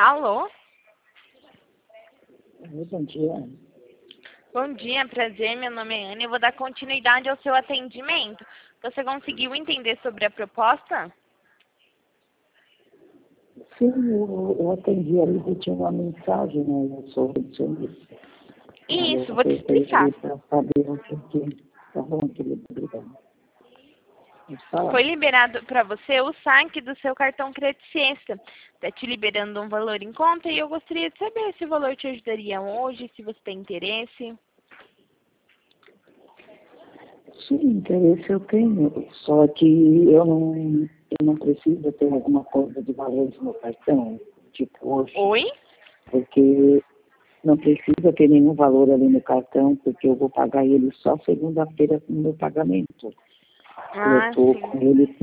Alô? Oi, bom dia. Bom dia, prazer. Meu nome é Ana. Eu vou dar continuidade ao seu atendimento. Você conseguiu entender sobre a proposta? Sim, eu atendi ali que tinha uma mensagem, né? Eu sou recepcionista. Aí eu Isso, vou te apertei explicar. ali para saber o que. Tá bom, querido, obrigado. Pode falar? Foi liberado para você o saque do seu cartão Crediciência. Está te liberando um valor em conta e eu gostaria de saber se o valor te ajudaria hoje, se você tem interesse. Sim, interesse eu tenho, só que eu não preciso ter alguma coisa de valores no cartão, tipo hoje, Oi? porque não precisa ter nenhum valor ali no cartão, porque eu vou pagar ele só segunda-feira no meu pagamento. Eu Ah, estou sim. com ele